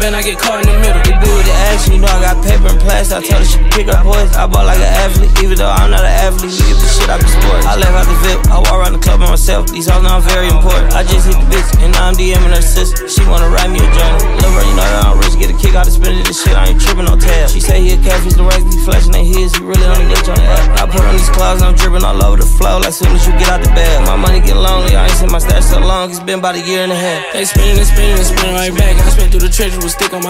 bend, I get caught in the middle. It be with the action, you know I got paper and plastic. I told her she can pick up boys. I bought like an athlete, even though I'm not an athlete. Look at the shit I be sporting. I left out the VIP, I walk around the club by myself. These hoes know I'm very important. I just hit the bitch, and now I'm DMing her sister. She wanna write me a journal. Lil' bro, you know that I'm rich, get a kick out of spending this shit. I ain't tripping on tab. She say he a catfish, the racks be flashing they his. He really only glitch on the app. I put on these clouds and I'm dripping all over the flow. Like soon as you get out the bed, my money get lonely. I ain't seen my stash so long, it's been about a year and a half. They spinning and spinning and spinning right back. I spent through the trenches with stick on my